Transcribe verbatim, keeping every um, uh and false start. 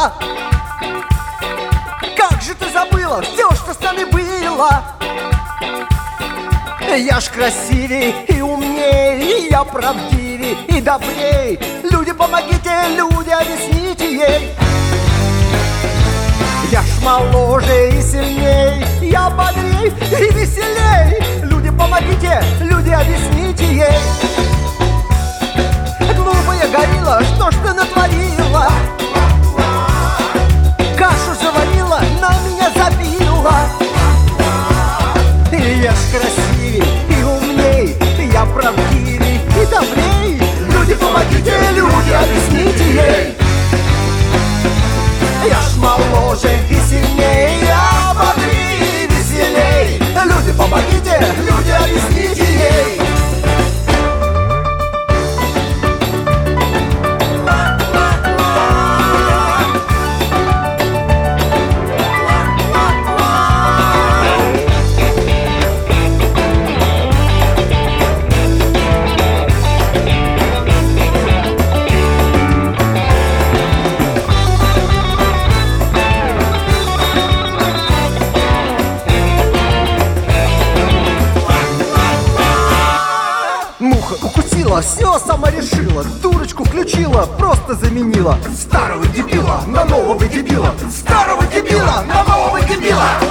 забыла? Как же ты забыла все, что с нами было? Я ж красивей и умней, и я правдивей и добрей. Люди, помогите, люди, объясните ей. Я ж моложе и сильней, я бодрей и веселей. Люди, помогите, люди, объясните ей. Глупая горилла, что ж ты натворила? Кашу заварила, на меня забила. И я ж красивей и умней, и я правдивей и добрей. Люди, помогите, люди, объясните ей. Я ж моложе и сильней, я бодрей и веселей. Люди, помогите, люди, объясните ей. Муха укусила, все сама решила. Дурочку включила, просто заменила старого дебила на нового дебила. Старого дебила на нового дебила.